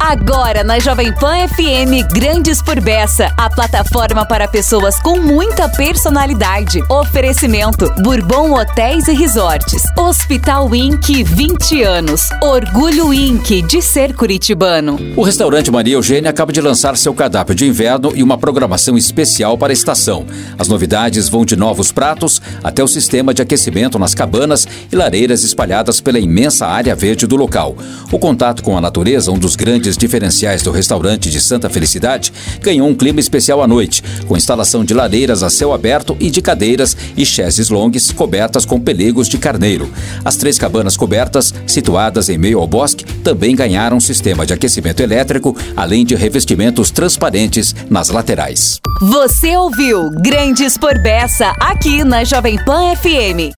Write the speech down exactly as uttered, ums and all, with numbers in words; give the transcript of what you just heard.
Agora na Jovem Pan F M, Grandes por Beça, a plataforma para pessoas com muita personalidade. Oferecimento: Bourbon Hotéis e Resorts, Hospital Inc, vinte anos, Orgulho Inc de ser curitibano. O restaurante Maria Eugênia acaba de lançar seu cardápio de inverno e uma programação especial para a estação. As novidades vão de novos pratos até o sistema de aquecimento nas cabanas e lareiras espalhadas pela imensa área verde do local. O contato com a natureza, um dos grandes diferenciais do restaurante de Santa Felicidade, ganhou um clima especial à noite, com instalação de lareiras a céu aberto e de cadeiras e chaises longues cobertas com pelegos de carneiro. As três cabanas cobertas, situadas em meio ao bosque, também ganharam um sistema de aquecimento elétrico, além de revestimentos transparentes nas laterais. Você ouviu Grandes por Beça, aqui na Jovem Pan F M.